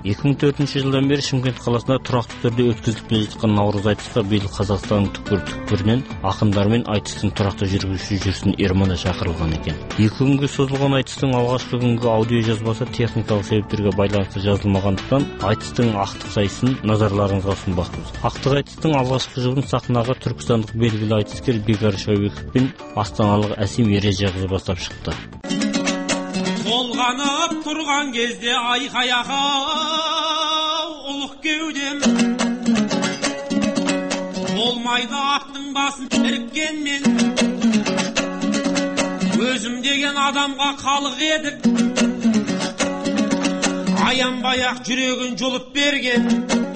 2004 жылдан бері Шымкент қаласында тұрақты түрде өткізіліп келе жатқан Наурыз айтысқа биыл Қазақстанның түкпір-түкпірінен ақындар мен айтыстың тұрақты жүргізуші жүрсін Ерманы шақырылған екен. 2 күнге созылған айтыстың алғашқы күнгі аудио жазбасы техникалық себептерге байланысты жазылмағандықтан айтыстың ақтық сайысын назарларыңызға ұсынбақпыз. Ақтық айтыстың алғашқы жұбын сахнаға түркістандық белгілі айтыскер Бекар Шәуеков пен астаналық Әсем Ережеқызы бастап шықты. Толғанып тұрған кезде айқаяға ұлық кеудем болмайды аттың басын іріккенмен өзім деген адамға халық едік аянбай-ақ жүрегін жұлып берген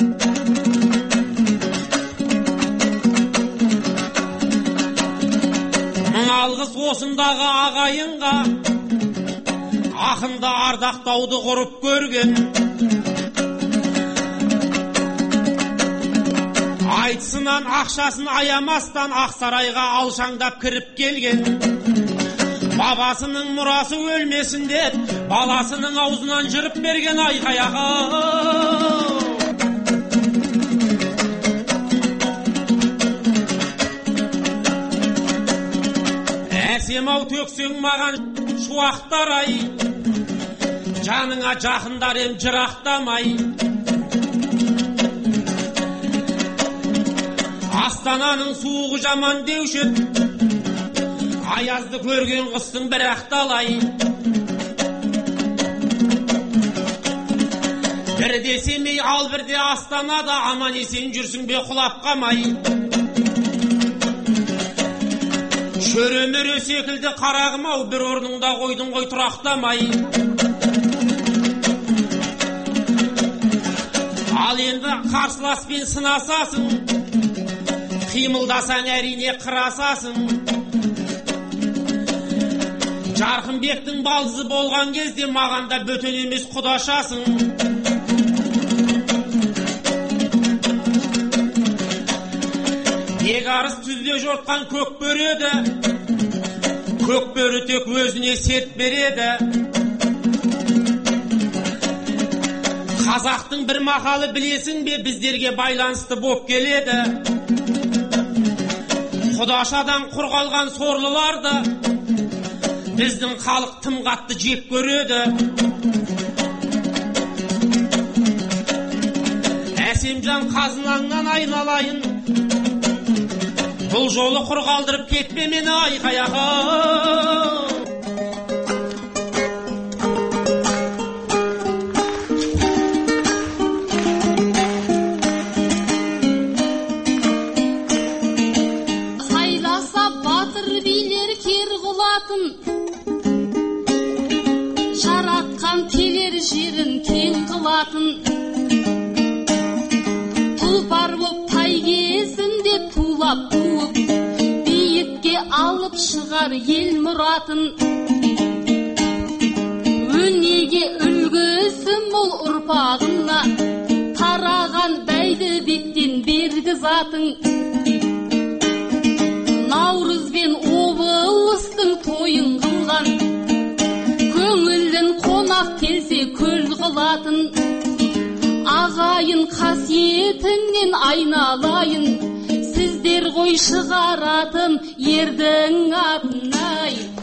мың алғыс осындағы ағайынға ақынды ардақтауды құрып көрген айтысынан ақшасын аямастан Ақсарайға алшаңдап кіріп келген бабасының мұрасы өлмесін деп баласының аузынан жырып берген айқаяға әсем-ау төксең маған шуақтар-ай жаныңа жақындар ем жырақтамай Астананың суығы жаман деуші аязды көрген қыстың бір ақталай бірде Семей ал бірде Астанада аман есен жүрсің бе құлап қамай шөре-мөре секілді қарағым-ау бір орныңда қойдың ғой тұрақтамай ал енді қарсыласпен сынасасың қимылдасаң әрине қырасасың Жарқынбектің балдызы болған кезде маған да бөтен емес құдашасың Бекарыс түзде жортқан көк бөреді көк бөрі тек өзіне серт береді Қазақтың бір мақалы білесің бе біздерге байланысты боп келеді Құдашадан құр қалған сорлыларды біздің халық тым қатты жеп көреді Әсемжан қазынаңнан айналайын бұл жолы құр қалдырып кетпе мені айқаяға жаратқан келер жерін кең қылатын тұлпар боп тай кезінде тулап туып биікке алып шығар ел мұратын өнеге үлгісі мол ұрпағына тараған Бәйдібектен бергі затың Наурыз бен облыстың тойын қылған көңілін қонақ келсе көл қылатын ағайын қасиетіңнен айналайын сіздер ғой шығаратын ердің атын ай